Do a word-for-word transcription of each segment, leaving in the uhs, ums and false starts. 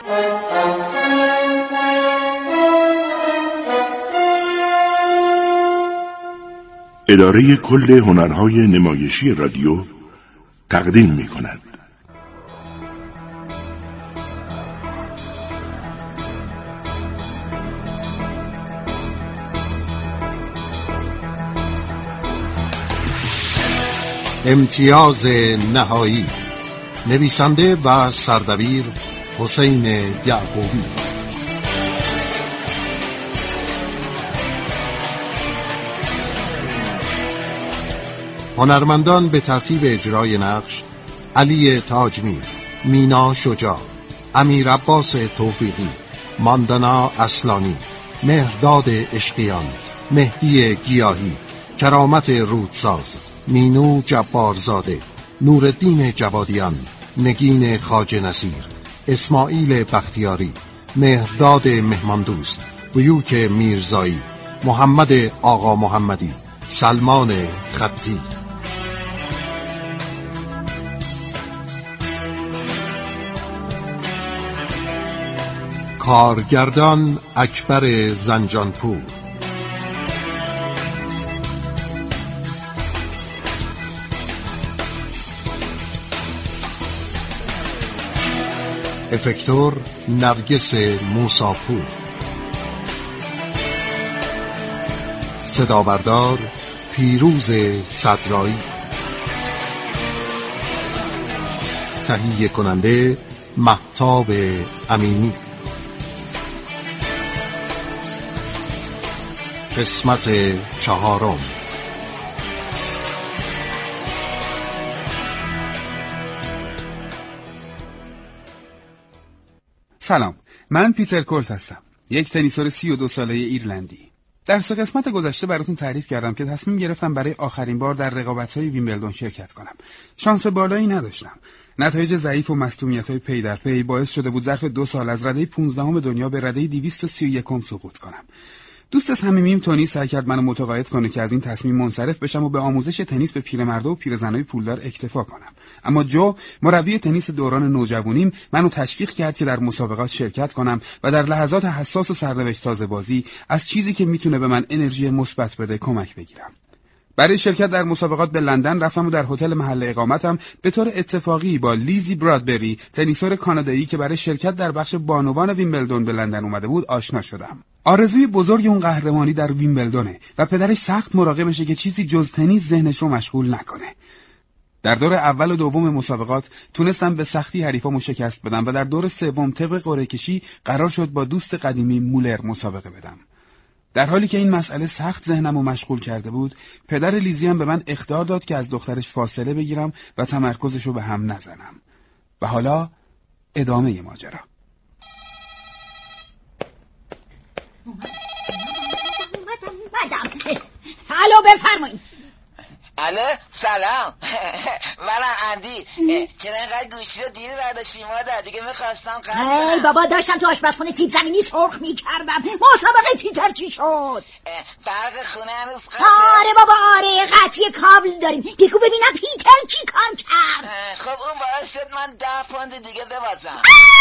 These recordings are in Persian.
اداره کل هنرهای نمایشی رادیو تقدیم می کند. امتیاز نهایی، نویسنده و سردبیر حسین یعقوبی. هنرمندان به ترتیب اجرای نقش: علی تاجمی، مینا شجاع، امیر عباس توفیقی، ماندانا اصلانی، مهرداد اشقیان، مهدی گیاهی، کرامت رودساز، مینو جبارزاده، نورالدین جوادیان، نگین خواجه نصیر، اسماعیل بختیاری، مهرداد مهماندوست، بیوک میرزایی، محمد آقا محمدی، سلمان خطی. کارگردان اکبر زنجانپور. افکتور نرگس موساپور. صدابردار پیروز صدرایی. تهیه کننده مهتاب امینی. قسمت چهارم. سلام، من پیتر کولت هستم، یک تنیسور سی و دو ساله ایرلندی. در سه قسمت گذشته براتون تعریف کردم که تصمیم گرفتم برای آخرین بار در رقابت‌های ویمبلدون شرکت کنم. شانس بالایی نداشتم. نتایج ضعیف و مصدومیت‌های پی در پی باعث شده بود ظرف دو سال از رده پانزدهم دنیا به رده دویست و سی و یکم سقوط کنم. دوست صمیمیم تونی سعی کرد منو متقاعد کنه که از این تصمیم منصرف بشم و به آموزش تنیس به پیرمردا و پیرزنای پولدار اکتفا کنم. اما جو، مربی تنیس دوران نوجوانیم، منو تشویق کرد که در مسابقات شرکت کنم و در لحظات حساس و سرنوشت سازبازی از چیزی که میتونه به من انرژی مثبت بده کمک بگیرم. برای شرکت در مسابقات به لندن رفتم و در هتل محل اقامتم به طور اتفاقی با لیزی برادبری، تنیسور کانادایی که برای شرکت در بخش بانوان ویمبلدون به لندن اومده بود، آشنا شدم. آرزوی بزرگ اون قهرمانی در ویمبلدونه و پدرش سخت مراقبشه که چیزی جز تنیس ذهنش رو مشغول نکنه. در دور اول و دوم مسابقات تونستم به سختی حریفامو شکست بدم و در دور سوم طبق قرعه کشی قرار شد با دوست قدیمی مولر مسابقه بدم. در حالی که این مسئله سخت ذهنمو مشغول کرده بود، پدر لیزی هم به من اخطار داد که از دخترش فاصله بگیرم و تمرکزشو به هم نزنم. و حالا ادامه ماجرا. الو بفرمایید. الو سلام. منم اندی. چرا اینقدر گوشی رو دیر برداشتی مادر؟ دیگه میخواستم قطع کنم. ای بابا داشتم تو آشپزخونه تیپ زمینی سرخ میکردم. مسابقه پیتر چی شد؟ برق خونه هنوز قطعه. آره بابا آره، قطعی کابل داریم. بگو ببینم پیتر چی کار کرد؟ خب اون باعث شد من ده پوند دیگه ببازم.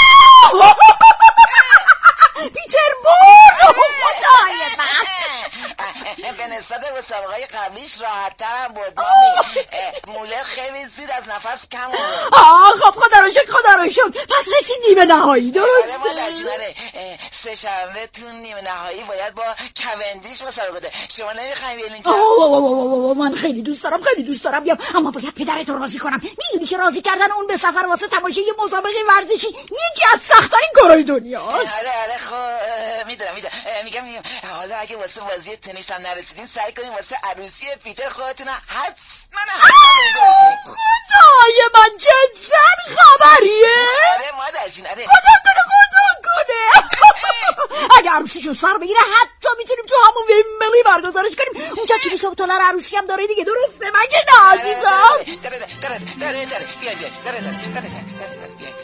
پیتر برد. خدای من. به نسبت مسابقه قبلیش راحت‌ترم بود. مولر خیلی زیر از نفس کم بود. آه خب خدا رو شکر خدا رو شکر. پس رسیدی به نهایی، درسته؟ آره مادر جون، آره. سه شنبه تو نیمه نهایی باید با کوندیش مسابقه ده. شما نمیخوایم بیاین اینجا؟ اوه من خیلی دوست دارم خیلی دوست دارم بیام، اما باید پدرت رو راضی کنم. میدونی که راضی کردن اون به سفر واسه تماشای مسابقه ورزشی یکی از سخت‌ترین کارهای دنیاست. آره آره خب میدونم میدونم. میگم میگم حالا اگه واسه بازی تنیس هم نرسیدین سعی کنیم واسه عروسی پیتر خودتون حتما حتما خدای من چه زن خبریه. آره مادر جون آره. خدا کنه خدا کنه. اگه عروسیشو سر بگیره حتی میتونیم تو همون ویمبلی برگزارش کنیم. اونجا کلیسا و تالار عروسی هم داره دیگه، درسته مگه نه عزیزم؟ داره داره داره داره داره بیاین بیاین داره داره داره داره بیاین.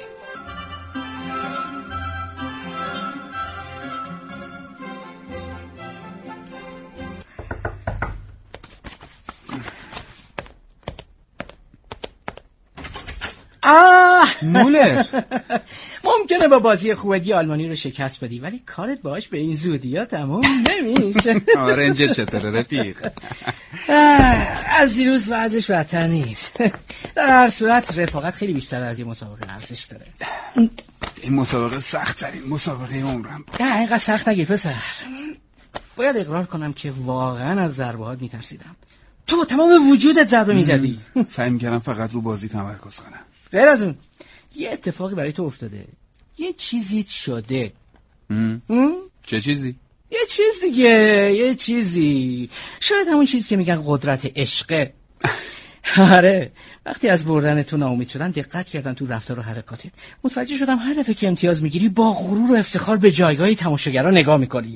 آه مولر، ممکنه ممکنه با بازی خوبی آلمانی رو شکست بدی، ولی کارت باهاش به این زودی ها تموم نمیشه. رنجت چطوره رفیق؟ از دیروز وضعش بدتر نیست. در هر صورت رفاقت خیلی بیشتر از یه مسابقه ارزش داره. این مسابقه سخت ترین مسابقه عمرم بود. نه اینقدر سخت نگیر پسر. باید اقرار کنم که واقعا از ضربه‌هات میترسیدم. تو با تمام وجودت ضربه میزدی. سعی میکردم فقط رو بازی تمرکز کنم. غیر از اون یه اتفاقی برای تو افتاده، یه چیزی شده. ام. ام؟ چه چیزی؟ یه چیز دیگه، یه چیزی. شاید همون چیزی که میگن قدرت عشقه. آره، وقتی از بردن تو ناامید شدن دقت کردن تو رفتار و حرکاتت، متوجه شدم هر دفعه که امتیاز میگیری با غرور و افتخار به جایگاه تماشاگرها نگاه میکنی.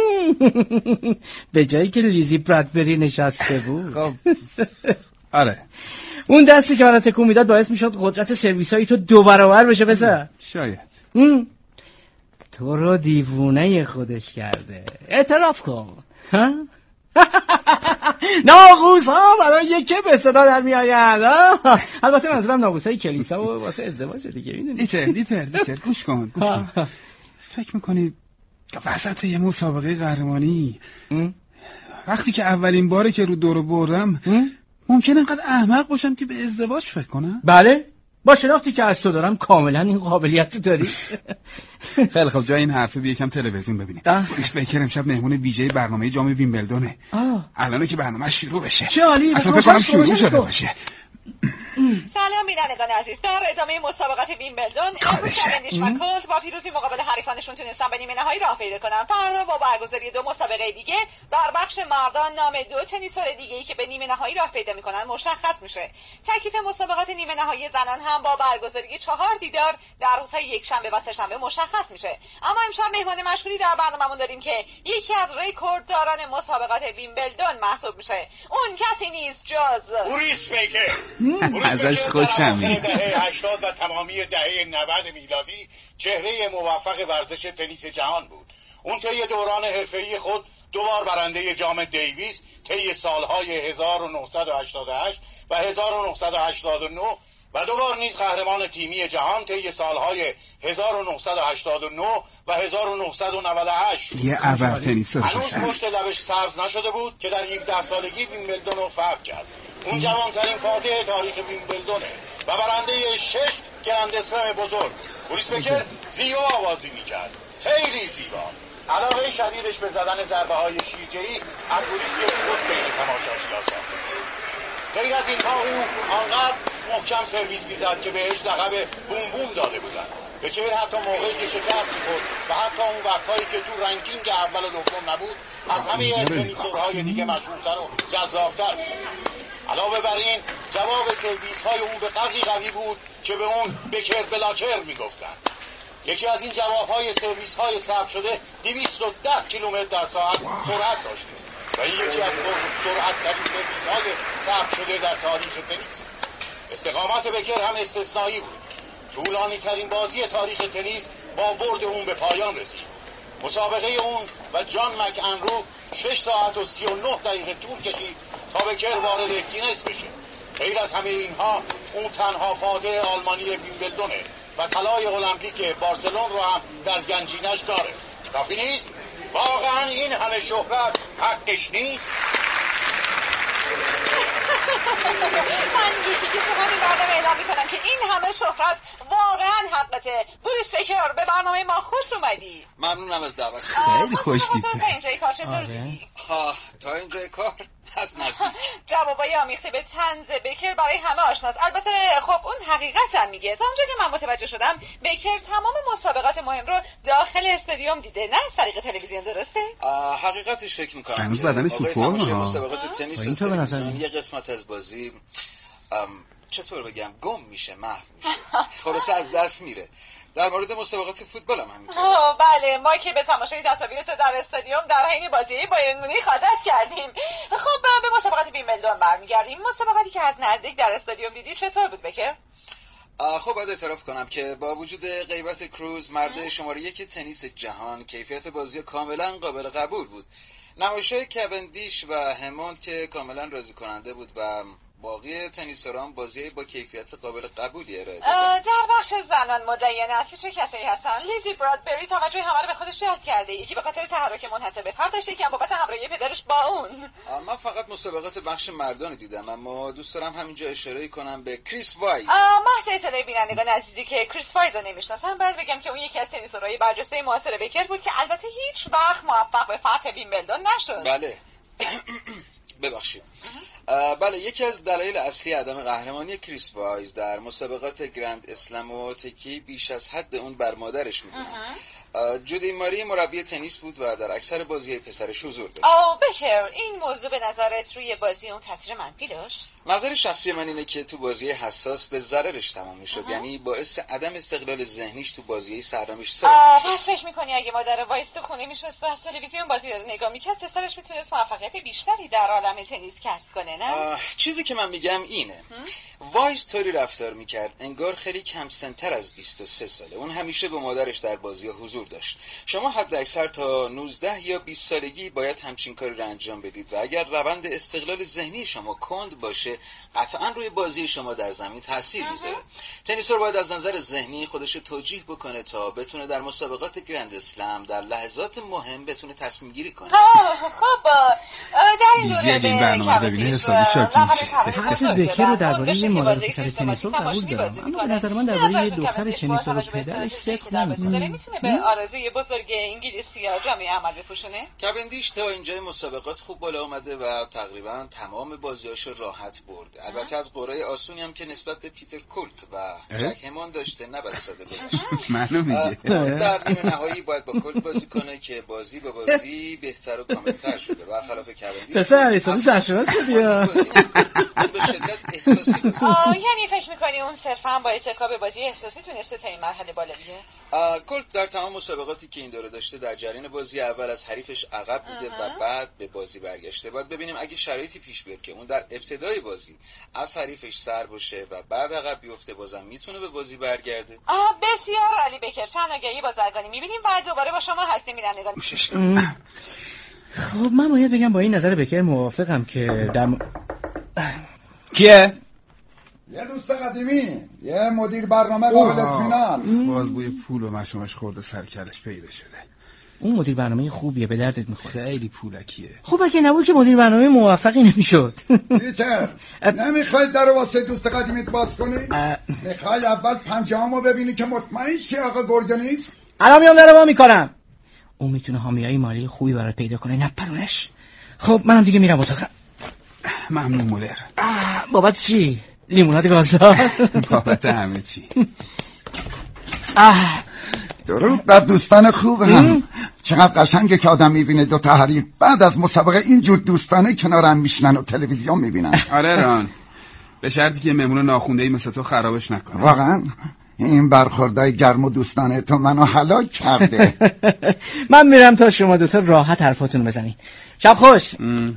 به جایی که لیزی برادبری نشسته بود. خب آره، اون دستی که برات تکون میداد باعث میشد قدرت سرویسای تو دو برابر بشه. بسه شاید تو رو دیوونه خودش کرده. اعتراف کن. ها؟ ناقوس ها برای یکی به صدا در می آید. البته منظورم ناقوس های کلیسا و واسه ازدواج دیگه. دیتر دیتر دیتر گوش کن گوش کن. فکر میکنی وسط یه مسابقه قهرمانی وقتی که اولین باره که رو دورو بردم ممکنه اینقدر احمق باشم که به ازدواج فکر کنم؟ بله، با شناختی که از تو دارم کاملا این قابلیت داری. خیلی خب، جای این حرفه بیا یکم تلویزیون ببینیم. بوریس بیکر امشب مهمون ویژه برنامه جام ویمبلدونه. الانه که برنامه شروع بشه. چه عالی، اصلا فکر کنم شروع شده باشه. سلام بینندگان عزیز، در ادامه مسابقات ویمبلدون امروز کاوندیش و کولت با پیروزی مقابل حریفانشون تونستن به نیمه نهایی راه پیدا کنن. فردا با برگزاری دو مسابقه دیگه در بخش مردان نام دو تنیسور دیگه‌ای که به نیمه نهایی راه پیدا میکنن مشخص میشه. تکلیف مسابقات نیمه نهایی زنان هم با برگزاری چهار دیدار در روزهای یکشنبه و سه‌شنبه مشخص میشه. اما امشب مهمان مشهوری در برنامه‌مون داریم که یکی از رکوردداران مسابقات ویمبلدون محسوب میشه. اون کسی نیست جز بوریس بیکر. ازش خوشم میاد. دهه هشتاد و تمامی دهه نود میلادی چهره موفق ورزش تنیس جهان بود. اون طی دوران حرفه‌ای خود دوبار برنده جام دیویس طی سالهای هزار و نهصد و هشتاد و هشت و هزار و نهصد و هشتاد و نه و دوبار نیز قهرمان تیمی جهان طی سالهای هزار و نهصد و هشتاد و نه و هزار و نهصد و نود و هشت. یه ابر تنیسور هنوز پشت لبش سبز نشده بود که در هفده سالگی ویمبلدون رو فتح کرد. اون جوانترین فاتح تاریخ ویمبلدونه و برنده شش گرند اسلم بزرگ. بوریس بیکر زیبا آوازی میکرد، خیلی زیبا. علاقه شدیدش به زدن ضربه های شیرجه‌ای از بوریس یک بود بین تماشاچی‌ها ساخته. غیر از اینها او آنقدر محکم سرویس میزد که بهش لقب بوم بوم داده بودن. بیکر حتی موقعی که شکست می‌خورد و حتی اون وقتایی که تو رنکینگ اول و دوم نبود از همه تنیسورهای دیگه مشهورتر و جذابتر بود. علاوه بر این جواب سرویس های اون به قدری قوی بود که به اون بیکر بلاکر میگفتن. یکی از این جواب های سرویس های ثبت شده دویست و ده کیلومتر در ساعت سرعت داشته و این یکی از سرعت ترین سرویس های ثبت شده در تاریخ تنیس. استقامت بیکر هم استثنایی بود. طولانی ترین بازی تاریخ تنیس با برد اون به پایان رسید. مسابقه اون و جان مک انرو شش ساعت و سی و نه دقیقه طول کشید تا بیکر وارد گینس بشه. غیر از همه اینها اون تنها فاتح آلمانی ویمبلدونه و طلای المپیک بارسلون رو هم در گنجینش داره. کافی نیست؟ واقعا این همه شهرت حقش نیست؟ من یکی که تو همین برنامه اعلام میکنم که این همه شهرت واقعا حقته. بوریس بیکر، به برنامه ما خوش اومدی. ممنونم از دعوت. خیلی خوش دیده. تا اینجای کار چطور دیدی؟ ها تا اینجای کار از نزدیک. جوابای آمیخته به طنز بیکر برای همه آشناست. البته خب اون حقیقت هم میگه. تا اونجا که من متوجه شدم بیکر تمام مسابقات مهم رو داخل استادیوم دیده، نه از طریق تلویزیون، درسته؟ حقیقتش فکر میکنم هنوز بدنش تو فرمه ها. مسابقات تنیس یه قسمت از بازی چطور بگم گم میشه، محو میشه، خلاصه از دست میره. در مورد مسابقات فوتبال هم همینطوره. اوه بله، ما که به تماشای تصاویرت در استادیوم در حین بازی بایرن مونیخ عادت کردیم. خب به مسابقات ویمبلدون برمیگردیم. مسابقاتی که از نزدیک در استادیوم دیدی چطور بود بیکر؟ خب باید اعتراف کنم که با وجود غیبت کروز مرد شماره یک تنیس جهان کیفیت بازی کاملا قابل قبول بود. نمایش‌های کاوندیش و هموند که کاملا راضی کننده بود و باقی تنیسوران بازی با کیفیت قابل قبولی ارائه دادن. در بخش زنان مدین اصلی چه کسایی هستن؟ لیزی برادبری توجه همه رو به خودش جلب کرده. یکی به خاطر تحرک منحصر به فرد داشته، یکی هم بابت همراهی پدرش با اون. من فقط مسابقات بخش مردان دیدم، اما دوست دارم همینجا اشاره کنم به کریس وایز. محض اطلاع بینندگان عزیزی که کریس وایز رو نمیشناسن، باید بگم که اون یکی از تنیسورهای برجسته معاصر بکر بود که البته هیچ وقت موفق به فتح ویمبلدون نشد. بله. ببخشید. بله، یکی از دلایل اصلی عدم قهرمانی کریس وایز در مسابقات گرند اسلم و تکی بیش از حد اون بر مادرش میدونم. جودی ماری مربی تنیس بود و در اکثر بازی پسرش حضور داشت. آه بکر، این موضوع به نظرت روی بازی اون تاثیر منفی داشت؟ نظر شخصی من اینه که تو بازی حساس به ضررش تمام میشد، یعنی باعث عدم استقلال ذهنیش تو بازی سررامیش ساز میشد. پس فکر میکنی اگه مادر وایس تو خونه میشست و از تلویزیون بازی رو نگاه میکرد، پسرش میتونست موفقیت بیشتری در عالم تنیس کسب کنه، نه؟ چیزی که من میگم اینه، وایس طوری رفتار میکرد انگار خیلی کم سنتر از بیست و سه ساله. اون همیشه با مادرش در بازی حضور داشت. شما حد اکثر تا نوزده یا بیست سالگی باید همچین کاری رو انجام بدید و اگر روند استقلال ذهنی شما کند باشه، قطعا روی بازی شما در زمین تاثیر میذاره. تنیسور باید از نظر ذهنی خودش توجیه بکنه تا بتونه در مسابقات گرند اسلم در لحظات مهم بتونه تصمیم گیری کنه. خب در این دوره این برنامه ببینه حسابی شاکی میشه. حرف بکر رو درباره یه مادر پسر تنیسور قبول دارم، اما به نظر من درباره یه دختر تنیسور و پدرش صدق نمی‌کنه. میتونه به آرزوی بزرگ انگلیسی یا جامعه عمل بپوشونه؟ کوندیش تا اینجای مسابقات خوب بالا اومده و تقریبا تمام بازیاشو راحت برده. البته از قرعه آسونی هم که نسبت به پیتر کولت و جک همان داشته نباید ساده گذاشت. منو میگه در نیمه نهایی باید با کولت بازی کنه که بازی به بازی بهتر و کاملتر شده، برخلاف کوندیش. پسر حسابی سرشناس شدی. به شدت احساسی بازی. یعنی فکر می‌کنی اون صرفا با ارتکاب بازی احساسی تونسته تا این مرحله بالا بیاد؟ کولت در تمام مسابقاتی که این دوره داشته در جریان بازی اول از حریفش عقب بوده و بعد به بازی برگشته. باید ببینیم اگه شرایطی پیش بیاد که اون در ابتدای بازی از حریفش سر باشه و بعد عقب بیفته، بازم میتونه به بازی برگرده. آه بسیار عالی بکر، چند آگهی بازرگانی میبینیم بعد دوباره با شما هستیم بینندگان. خب من باید بگم با این نظر بکر موافقم که در م... کیه؟ یه دوست قدیمی، یه مدیر برنامه قابل اطمینان. باز بوی پول و مشومش خورده سرکلش پیدا شده. اون مدیر برنامه خوبیه، به دردت میخوره. خیلی پولکیه. خب اگه نبود که مدیر برنامه موفقی نمیشد. پیتر نمیخوای در واسه دوست قدیمیت باز کنی؟ میخوای اول پنجه‌هامو ببینی که مطمئن شی آقا گرگه نیست؟ الان میام در وا میکنم. اون میتونه حامیای مالی خوبی برای پیدا کنه، نپرونش. خب منم دیگه میرم اتاق. ممنون مولر. بابت چی؟ لیموناد گازدار. بابت همه چی. درود بر دوستان خوبم. چقدر قشنگه که آدم میبینه دو تا حریف بعد از مسابقه اینجور دوستانه کنارم میشنن و تلویزیون میبینن. آره ران، به شرطی که مهمون ناخونده‌ای مثل تو خرابش نکنه. واقعا این برخوردای گرم و دوستانه تو منو هلاک کرده. من میرم تا شما دوتا راحت حرفاتون بزنید. شب خوش. ام.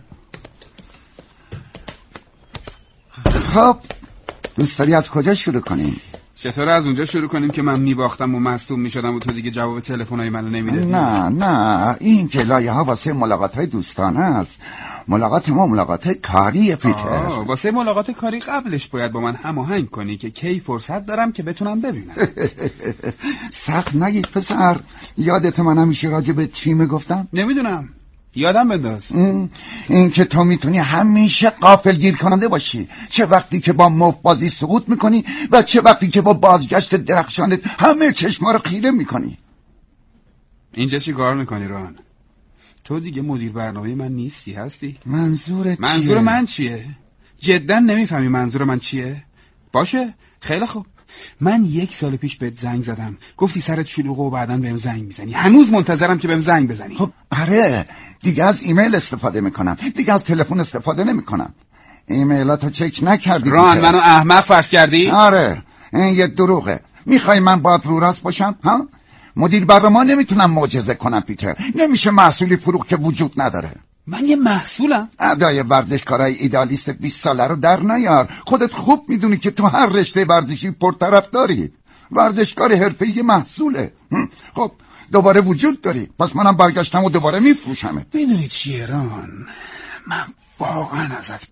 خب دوست داری از کجا شروع کنیم؟ چطور از اونجا شروع کنیم که من میباختم و مصدوم میشدم و تو دیگه جواب تلفن‌های منو نمیدادی؟ نه نه، این که لایه ها واسه ملاقات‌های دوستانه است. ملاقات ما ملاقات کاری پیتر. واسه ملاقات کاری قبلش باید با من هماهنگ کنی که کی فرصت دارم که بتونم ببینم. سخت نگید پسر. یادت من همیشه راجع به چی میگفتم؟ نمیدونم، یادم بنداز. این که تو میتونی همیشه غافلگیر کننده باشی، چه وقتی که با مفت بازی سقوط میکنی و چه وقتی که با بازگشت درخشانت همه چشما رو خیره میکنی. اینجا چی کار میکنی ران؟ تو دیگه مدیر برنامه من نیستی، هستی؟ منظورت چیه؟ منظور من چیه؟ جدا نمیفهمی منظور من چیه؟ باشه خیلی خوب. من یک سال پیش بهت زنگ زدم، گفتی سرت شلوغه و بعداً بهم زنگ میزنی. هنوز منتظرم که بهم زنگ بزنی. خب آره، دیگه از ایمیل استفاده میکنم، دیگه از تلفن استفاده نمیکنم. ایمیلاتو چک نکردی؟ ران منو احمق فرض کردی؟ آره، این یه دروغه. میخوای من باید رو راست باشم ها؟ مدیر برنامه نمیتونم معجزه کنم پیتر. نمیشه محصولی فروخت که وجود نداره. من یه محصولم؟ ادای ورزشکارای ایدالیست بیست ساله رو در نیار. خودت خوب میدونی که تو هر رشته ورزشی پرطرفداری. ورزشکار حرفه‌ای محصوله. خب دوباره وجود داری، پس منم برگشتم و دوباره میفروشمت. میدونی چیه ران؟ من واقعا ازت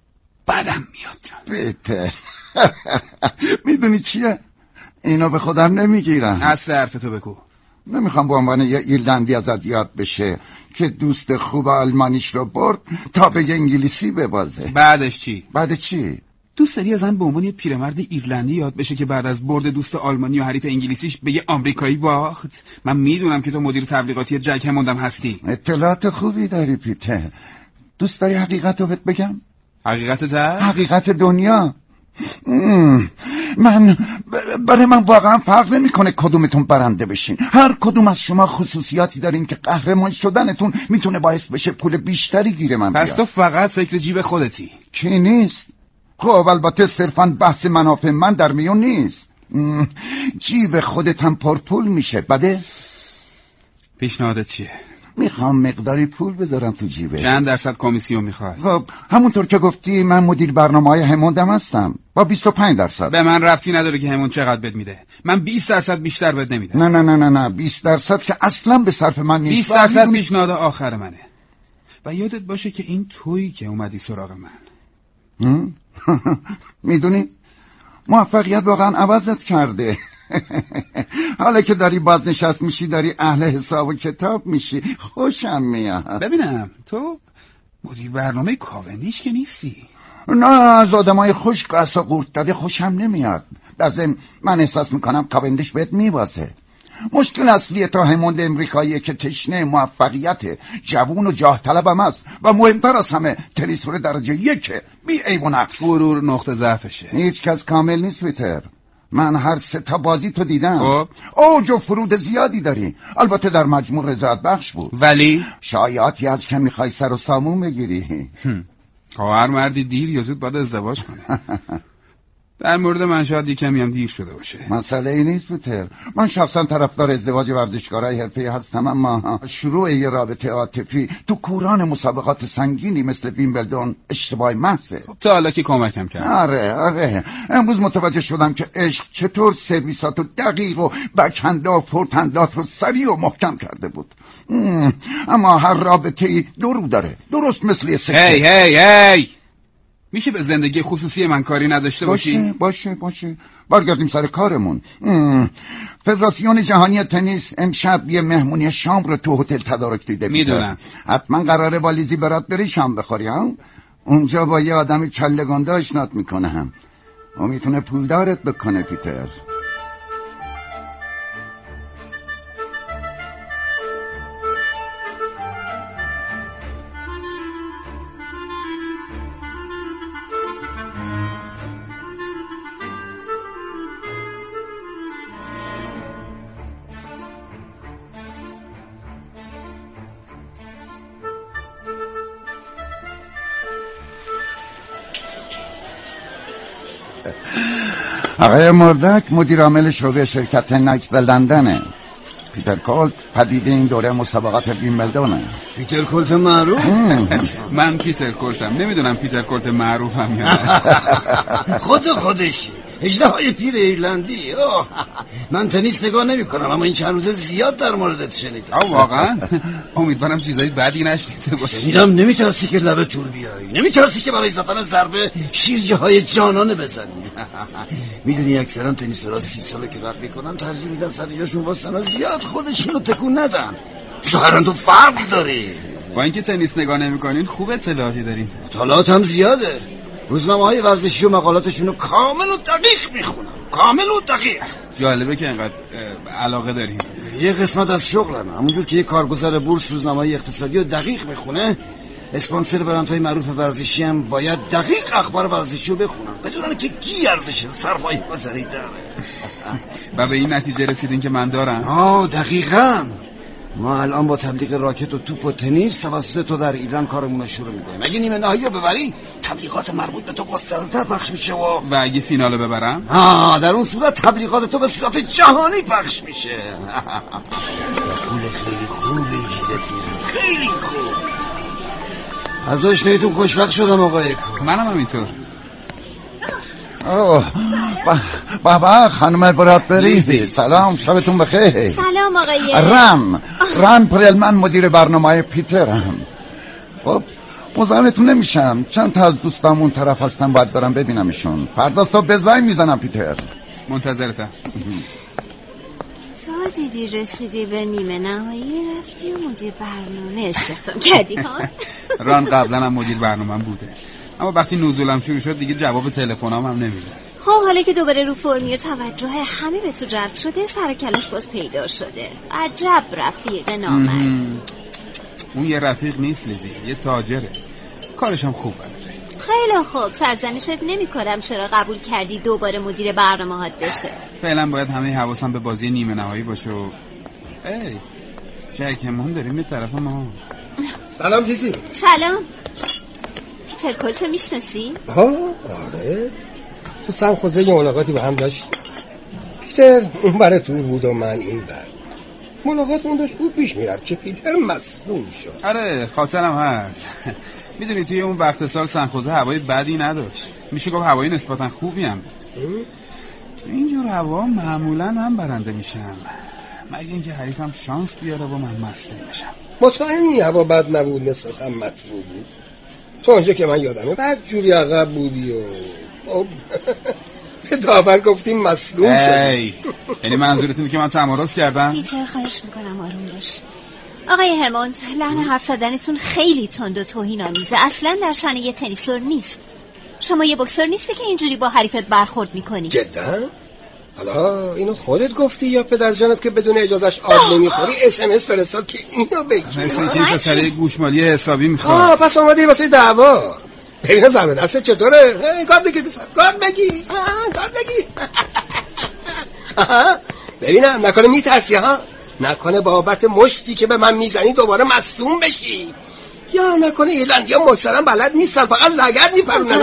بدم میاد. پیتر میدونی چیه؟ اینا به خودم نمیگیرن. اصل حرفتو بگو. نمیخوام به عنوان یه ایرلندی ازت یاد بشه که دوست خوب آلمانیش رو برد تا به انگلیسی ببازه. بعدش چی؟ بعد چی؟ دوست داری ازن به عنوان یه پیرمرد ایرلندی یاد بشه که بعد از برد دوست آلمانی و حریف انگلیسیش به یه آمریکایی باخت؟ من میدونم که تو مدیر تبلیغاتی جک هموندم هستی. اطلاعات خوبی داری پیتر. دوست داری حقیقت رو بهت بگم؟ حقیقت زر؟ حقیقت دنیا. من برای من واقعا فرق نمیکنه کدومتون برنده بشین. هر کدوم از شما خصوصیاتی دارین که قهرمان شدنتون میتونه باعث بشه پول بیشتری گیر من بیاد. پس تو فقط فکر جیب خودتی. کی نیست؟ خب البته صرفا بحث منافع من در میون نیست. جیب خودت هم پرپول میشه. بده؟ پیشنهادت چیه؟ میخوام مقداری پول بذارم تو جیبه. چند درصد کمیسیون میخوای؟ خب همونطور که گفتی من مدیر برنامه‌های هموندم هستم با بیست و پنج درصد. به من ربطی نداره که همون چقدر بد میده. من بیست درصد بیشتر بد نمیده. نه نه نه نه نه بیست درصد که اصلا به صرف من نیست. بیست درصد پیشنهاد آخر منه. و یادت باشه که این تویی که اومدی سراغ من. میدونی موفقیت واقعا عوضت کرده. حالا که داری بازنشست میشی داری اهل حساب و کتاب میشی. خوشم میاد. ببینم تو مدیر برنامه کاوندیش که نیستی. نه از آدمای خشک و اصلا قورت داده خوشم نمیاد. در ضمن من احساس میکنم کاوندیش بهت میبازه. مشکل اصلی تا هموند امریکاییه که تشنه موفقیت، جوون و جاه طلبم است و مهمتر از همه تنیسور درجه یکه، بی عیب و نقص. غرور نقطه ضعفشه. هیچ کس کامل نیست پیتر. من هر سه تا بازی تو دیدم. خب اوج و فرود زیادی داری. البته در مجموع رضایت بخش بود. ولی شایعاتی از که میخوای سر و سامون بگیری. هر مردی دیر یا زود باید ازدواج کنه. در مورد من شاید یکمی هم دیر شده باشه. مسئله ای نیست پیتر. من شخصا طرفدار ازدواج ورزشکارای حرفه‌ای هستم، اما شروع یه رابطه عاطفی تو کوران مسابقات سنگینی مثل ویمبلدون اشتباه محضه. خب تا حالا که کمکم کرد. آره آره امروز متوجه شدم که عشق چطور سرویساتو دقیق و بک‌هنده و پرتندات رو سریع و محکم کرده بود. اما هر رابطه‌ای دو رو داره، درست مثل یه سکه. هی هی هی میشه به زندگی خصوصی من کاری نداشته باشی؟ باشه باشه باشه برگردیم سر کارمون. فدراسیون جهانی تنیس امشب یه مهمونی شام رو تو هتل تدارک دیده. میدونم. حتما قراره با لیزی برات بری شام بخوری ها؟ اونجا با یه آدم کله گنده آشنات میکنه هم و میتونه پولدارت بکنه پیتر. آقای مردک مدیر عامل شعبه شرکت نایت به لندنه. پیتر کولت پدیده این دوره مسابقات ویمبلدونه. پیتر کولت معروف؟ من پیتر کولتم. نمیدونم پیتر کولت معروفم یا نه. خود خودش هجده های پیر ایرلندی. اوه. من تنیس نگاه نمی کنم اما این چند روزه زیاد در موردت شنیدم. آه واقعا؟ امیدوارم چیزایی بدی نشنیده باشی. شنیدم نمیترسی که لبه تور بیایی، نمیترسی که برای زدن ضربه شیرجه های جانانه بزنی. میدونی اکثرا تنیسورا سی ساله که رد میکنن ترجیح میدن سر جاشون واسطن زیاد خودشونو تکون ندن. ظاهرا تو فرق داری. با اینکه تنیس نگاه نمیکنین خوب اطلاعاتی دارین. اطلاعات هم زیاده. روزنامه‌های ورزشی و مقالاتشون رو کامل و دقیق میخونم، کامل و دقیق. جالبه که اینقدر علاقه دارین. یه قسمت از شغلم. همونجور که یه کارگزار بورس روزنامه‌های اقتصادی رو دقیق میخونه، اسپانسر برندهای معروف ورزشی هم باید دقیق اخبار ورزشی رو بخونن بدونن که کی ارزش سرمایه گذاری داره. و به این نتیجه رسیدین که من دارم. آه دقیقاً. ما الان با تبلیغ راکت و توپ و تنیس توسط تو در ایران کارمون رو شروع می‌کنیم. اگه نیمه نهایی رو ببری تبلیغات مربوط به تو گسترده پخش میشه و و اگه فینال رو ببرم آه در اون صورت تبلیغات تو به صورت جهانی پخش میشه. پول خیلی خوبی گیرت. خیلی خوب. از آشناییتون خوشبخت شدم آقای کو. منم همینطور. اوه بابا خانم برات بریزی. سلام شبتون بخیر. سلام آقای رم رم پرلمن مدیر برنامه پیترم. خب مزاحمتون نمیشم. چند تا از دوستام اون طرف هستن، باید برم ببینمشون. فردا صبح به زنگ میزنم پیتر. منتظرتم. تا دیدی رسیدی به نیمه نهایی رفتی و مدیر برنامه استخدام کردی ها؟ ران قبلا هم مدیر برنامه بوده، اما وقتی نزولم شروع شد دیگه جواب تلفنام هم نمیده. خب حالا که دوباره رو فرمی و توجه همه به تو جلب شده، سر کلاس باز پیدا شده. عجب رفیق نامرد. اون یه رفیق نیست لیزی، یه تاجره، کارش هم خوب بلده. خیلی خوب، سرزنشت نمی کنم چرا قبول کردی دوباره مدیر برنامه هات بشه. فعلا باید همه حواسم به بازی نیمه نهایی باشه و ای جکمون داریم یه طرف ما. سلام لیزی. سلام. پیتر کلتو میشناسی؟ ها آره، تو سن خوزه یه ملاقاتی با هم داشت. پیتر اون برای تو بود و من این بر. ملاقاتمون داشت خوب پیش میرفت که پیتر مصدوم شد. آره خاطرم هست. میدونی توی اون وقت سال سنخوزه هوای بدی نداشت، میشه گفت هوای نسبتا خوبی هم بود. تو اینجور هوا معمولا هم برنده میشم، مگه اینکه حریفم شانس بیاره و من مصدوم بشم. مطمئنی هوا بد نبود، نسبتا مطلوب بود؟ تو اونجا که من یادمه بعد جوری عقب بودی و خب به داور گفتیم مصدوم شدی. یعنی منظورتونه که من تمارض کردم؟ پیتر خواهش میکنم آروم باش. آقای هموند، لحن حرف زدنتون خیلی تند و توهین آمیزه، اصلا در شأن یه تنیسور نیست. شما یه بوکسور نیستی که اینجوری با حریفت برخورد میکنی. جدا؟ حالا اینو خودت گفتی یا پدر جانت که بدون اجازش آب نمیخوری اس ام اس فرستاد که اینو بگی؟ مثل که این پسره گوشمالی حسابی میخواد. آه پس اومدی واسه دعوا. ببینم ضربه دست چطوره؟ گارد بگیر بسن گارد بگی گارد بگی. ببینم نکنه میترسی ها؟ نکنه بابت مشتی که به من میزنی دوباره مصدوم بشی؟ یا نکنه ایرلندی ها محترم بلد نیستن، فقط لگد میپرونن.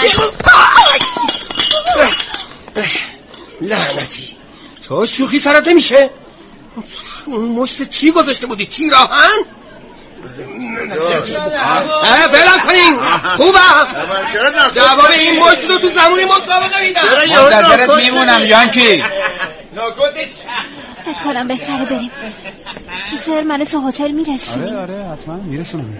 لعنتی تو شوخی سرت نمیشه؟ اون مشت چی گذاشته بودی؟ تیر آهن؟ اه بلند کنین خوبه. جواب این مشت رو تو زمونی مسابقه میدم. منتظرت میمونم یانکی. فکر کنم بهتره بریم. پیتر منو تو هتل میرسونی؟ آره آره حتما میرسونم.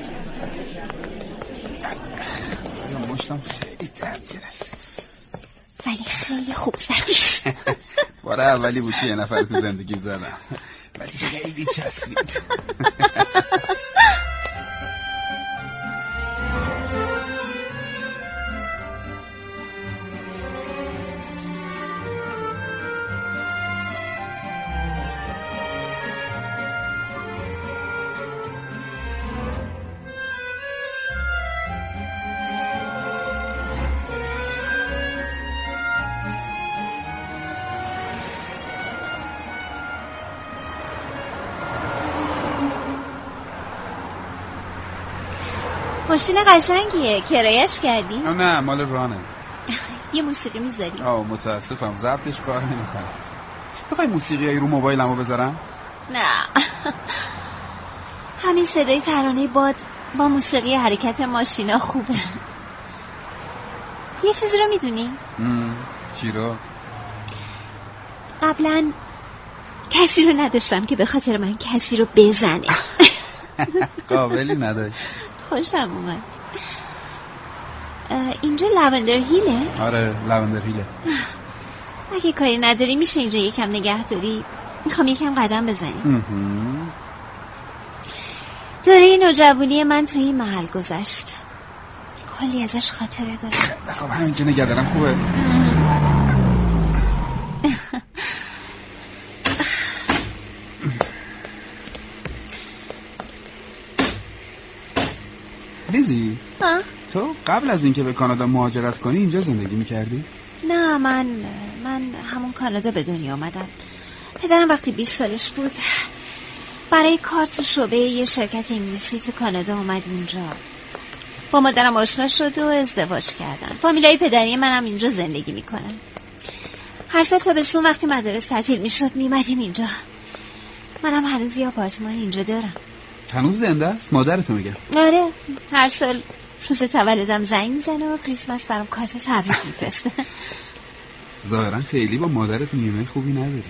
مشتم خیلی درد گرفت ولی خیلی خوب زدیش. بار اولی بود که یه نفر تو زندگیم زدم ولی خیلی چسبید. ماشین قشنگیه، کرایش کردی؟ نه مال رانه. یه موسیقی میذاری؟ آه متاسفم ضبطش کار نمیکنه. بخوای موسیقی رو موبایلمو بذارم؟ نه همین صدای ترانه باد با موسیقی حرکت ماشینا خوبه. یه چیزی رو میدونی؟ چی رو؟ قبلا کسی رو نداشتم که به خاطر من کسی رو بزنه. قابلی نداشت. خوشم اومد. اینجا لوندر هیله؟ آره لوندر هیله. اگه کاری نداری میشه اینجا یکم نگه داری؟ میخوام یکم قدم بزنیم. دوره نوجوانی من توی این محل گذشت، کلی ازش خاطره دارم. خب همینجا نگه دارم خوبه. لیزی تو قبل از اینکه به کانادا مهاجرت کنی اینجا زندگی میکردی؟ نه من من همون کانادا به دنیا آمدم. پدرم وقتی بیست سالش بود برای کار تو شعبه یه شرکت انگلیسی تو کانادا اومد اینجا. با مادرم آشنا شد و ازدواج کردن. فامیلای پدری منم اینجا زندگی میکنن. هر سال تابستون وقتی مدارس تعطیل میشد میمدیم اینجا. منم هنوز یه آپارتمان اینجا دارم. هنوز زنده است؟ مادرتو میگم. آره هر سال روز تولدم زنگ میزنه و کریسمس برام کارت تبریک میفرسته. ظاهرا خیلی با مادرت میونه خوبی نداری.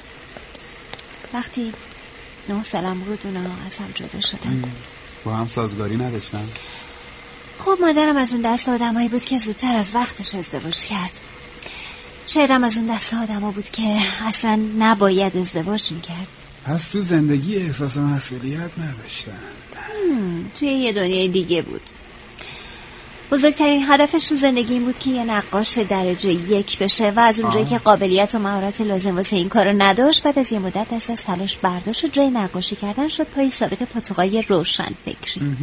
وقتی نه سالم بود اونا از هم جدا شدن. با هم سازگاری نداشتن؟ خب مادرم از اون دست آدمایی بود که زودتر از وقتش ازدواج کرد. شایدم از اون دست آدما بود که اصلا نباید ازدواج میکرد. پس تو زندگی احساس مسئولیت نداشتن. توی یه دنیای دیگه بود. بزرگترین هدفش تو زندگی این بود که یه نقاش درجه یک بشه و از اونجایی که قابلیت و مهارت لازم واسه این کارو نداشت، بعد از یه مدت دست از تلاش برداشت و جای نقاشی کردن شد پای ثابت پاتوقای روشن فکری.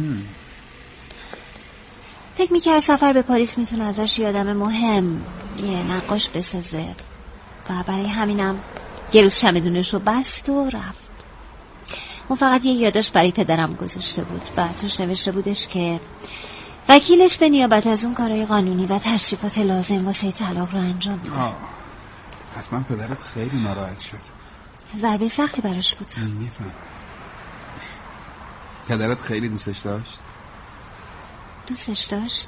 فکر میکرد سفر به پاریس میتونه ازش یه آدم مهم، یه نقاش بسازه و برای همینم یه روز چمدونش رو بست و رفت. اون فقط یه یادداشت برای پدرم گذاشته بود و توش نوشته بودش که وکیلش به نیابت از اون کارهای قانونی و تشریفات لازم واسه طلاق رو انجام میده. حتما پدرت خیلی ناراحت شد. ضربه سختی براش بود. میفهم. پدرت خیلی دوستش داشت؟ دوستش داشت؟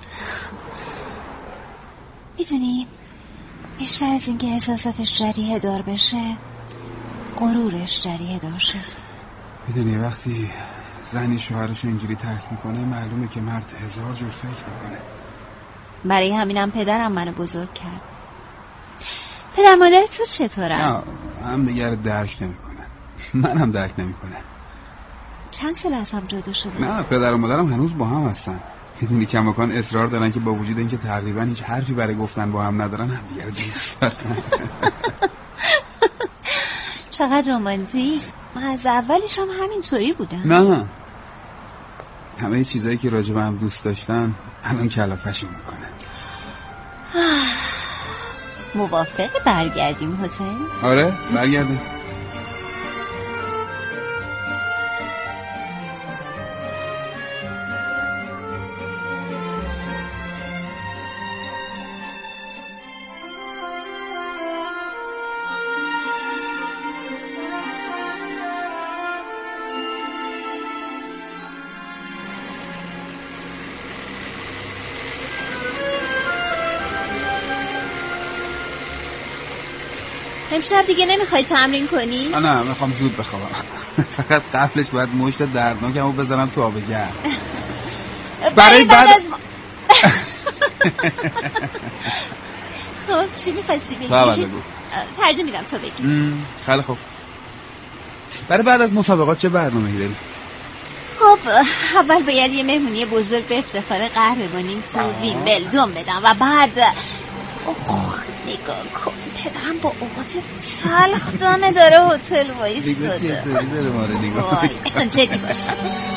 میدونی بیشتر از اینکه احساساتش جریحه دار بشه، غرورش جریحه دار شد. میدونی وقتی زنی شوهرش اینجوری ترک میکنه معلومه که مرد هزار جور فکر میکنه. برای همینم پدرم منو بزرگ کرد. پدر مادر تو چطورن؟ هم دیگر رو درک نمیکنن. من هم درک نمیکنن. چند سال از هم جدا شده؟ نه پدر و مادرم هنوز با هم هستن. میدونی کماکان اصرار دارن که با وجود اینکه تقریبا هیچ حرفی برای گفتن با هم ندارن هم دیگر دوست دارن. چقدر رومانتیک. من از اولش هم همینطوری بودم. نه همه چیزایی که راجع به هم دوست داشتن الان کلافه‌شون میکنه. موافق برگردیم هتل؟ آره برگردیم. امشب دیگه نمیخوای تمرین کنی؟ نه میخوام زود بخوابم. فقط قبلش باید مشت دردناکمو بزنم تو آب گرم. برای بعد از خب چی میخواستی بگی؟ تو اول بگو. ترجمه میدم تو بگی. خیلی خوب. برای بعد از مسابقات چه برنامه‌ای داری؟ خب اول باید یه مهمونی بزرگ به افتخار قهرمانی تو ویمبلدون بدم و بعد اوه نگاه کن پدرم با اوقات تلخ دانه داره هتل وایستاده. نگاه چیه توری داره ماره نگاه وای جدی باشه.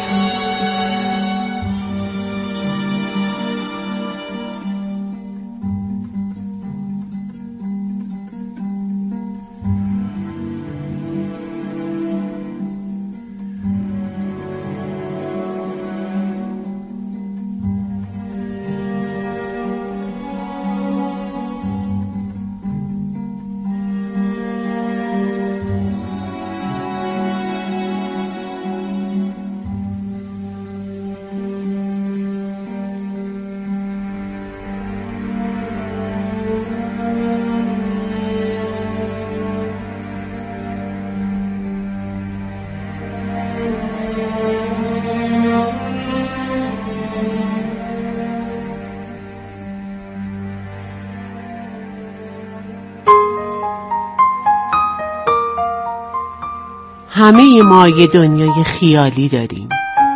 همه ما یه دنیای خیالی داریم.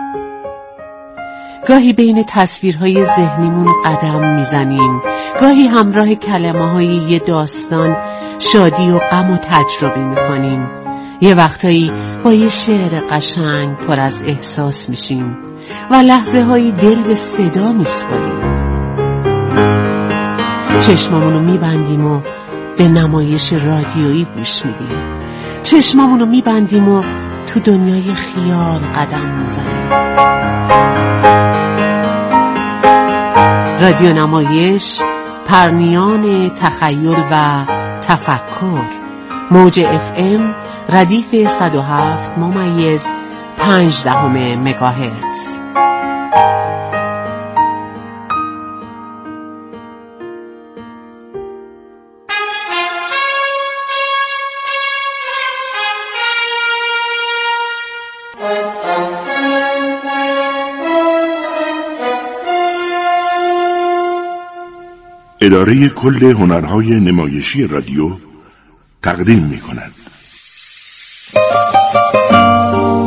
گاهی بین تصویرهای ذهنیمون قدم میزنیم، گاهی همراه کلمه‌های یه داستان شادی و غم و تجربه میکنیم. یه وقتایی با یه شعر قشنگ پر از احساس میشیم و لحظه هایی دل به صدا میسپاریم. چشمامونو میبندیم و به نمایش رادیویی گوش میدیم. چشمامونو میبندیم و تو دنیای خیال قدم میزنیم. رادیو نمایش، پرنیان تخیل و تفکر. موج اف ام ردیف صد و هفت ممیز پنج دهم مگاهرتز. اداره کل هنرهای نمایشی رادیو تقدیم می کند.